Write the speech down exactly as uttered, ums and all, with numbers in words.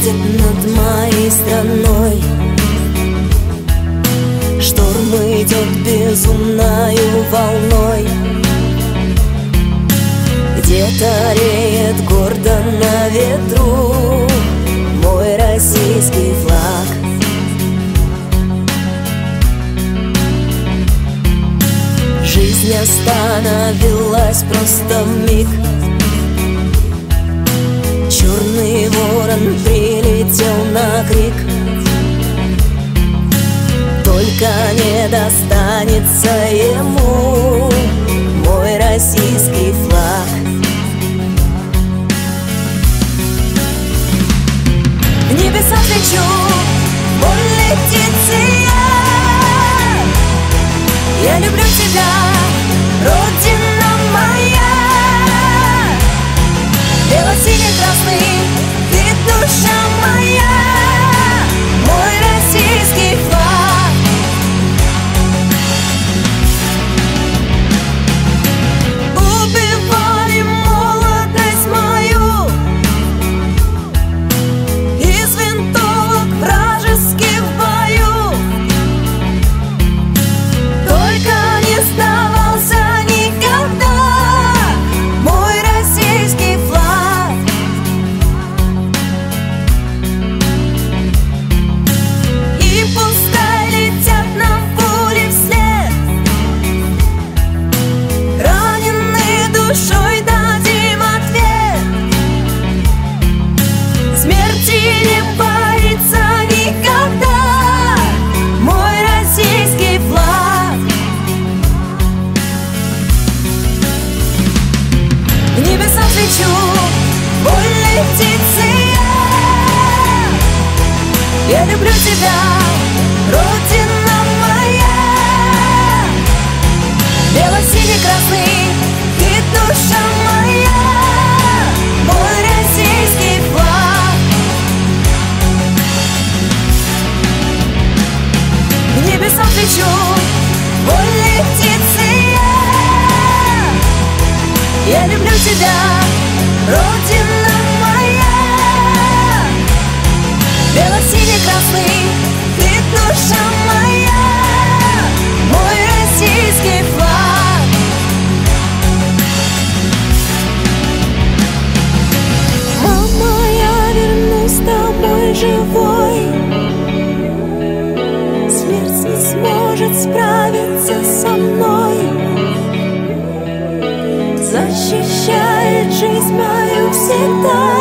ходят над моей страной. Шторм идет безумною волной. Где-то реет гордо на ветру мой российский флаг. Жизнь остановилась просто вмиг. Черный ворон прилетел на крик. Только не достанется ему мой российский флаг. В небеса лечу, боль летит. Я люблю тебя, Родина моя. Бело-синий-красный, ты душа моя, мой российский флаг. Убивали молодость мою из винтовок вражеских в бою. Только не сдавался никогда мой российский флаг. И пускай летят нам пули вслед, раненые душой дадим ответ. Смерти не боится никогда мой российский флаг. В небеса лечу, боль летит. Я люблю тебя, Родина моя. Бело-синий-красный, ты душа моя, мой российский флаг. В небеса лечу, боль летит. Я люблю тебя, Родина моя. Бело-синий-красный, ты душа моя, мой российский флаг. Мама, я вернусь домой живой. Смерть не сможет справиться со мной. Защищает жизнь мою всегда